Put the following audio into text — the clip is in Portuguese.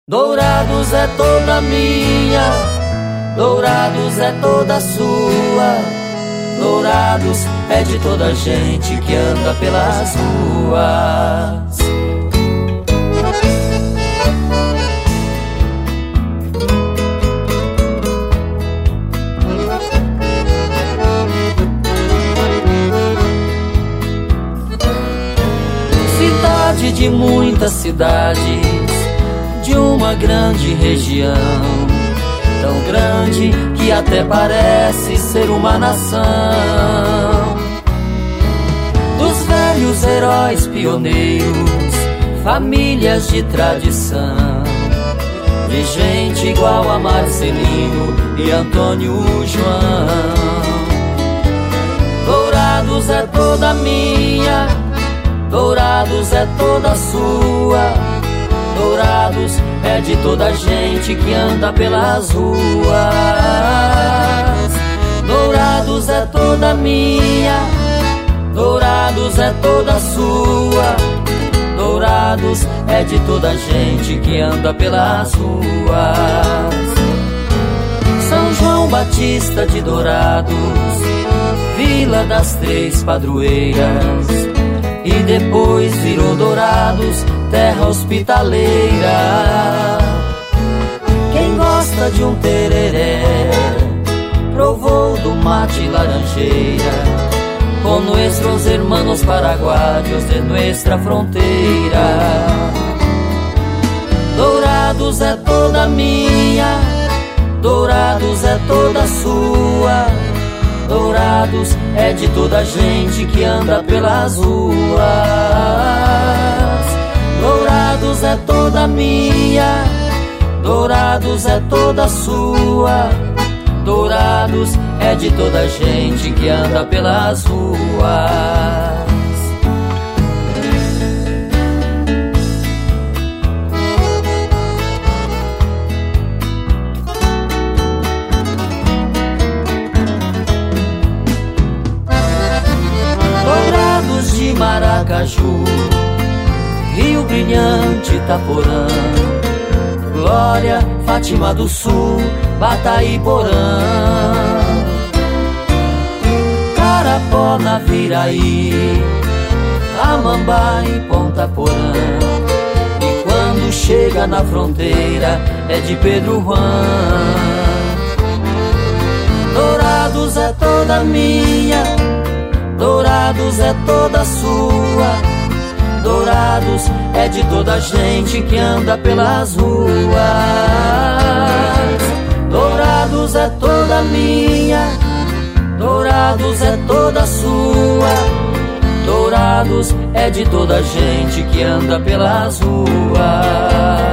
Dourados é toda minha, Dourados é toda sua. Dourados é de toda a gente que anda pelas ruas. Cidade de muitas cidades, de uma grande região, tão grande que até parece ser uma nação. Dos velhos heróis pioneiros, famílias de tradição, de gente igual a Marcelino e Antônio João. Dourados é toda minha, Dourados é toda sua. Dourados é de toda a gente que anda pelas ruas. Dourados é toda minha, Dourados é toda sua. Dourados é de toda a gente que anda pelas ruas. São João Batista de Dourados, Vila das Três Padroeiras, e depois virou Dourados, terra hospitaleira. Quem gosta de um tereré provou do mate laranjeira, con nuestros hermanos paraguayos de nuestra fronteira. Dourados é toda minha, Dourados é toda sua. Dourados é de toda a gente que anda pelas ruas. Dourados é toda minha, Dourados é toda sua. Dourados é de toda a gente que anda pelas ruas. Dourados de Maracaju, Rio Brilhante, Itaporã, Glória, Fátima do Sul, Bataiporã, Carapó, Naviraí, Amambá e Ponta Porã. E quando chega na fronteira é de Pedro Juan. Dourados é toda minha, Dourados é toda sua. Dourados é de toda a gente que anda pelas ruas. Dourados é toda minha, Dourados é toda sua. Dourados é de toda a gente que anda pelas ruas.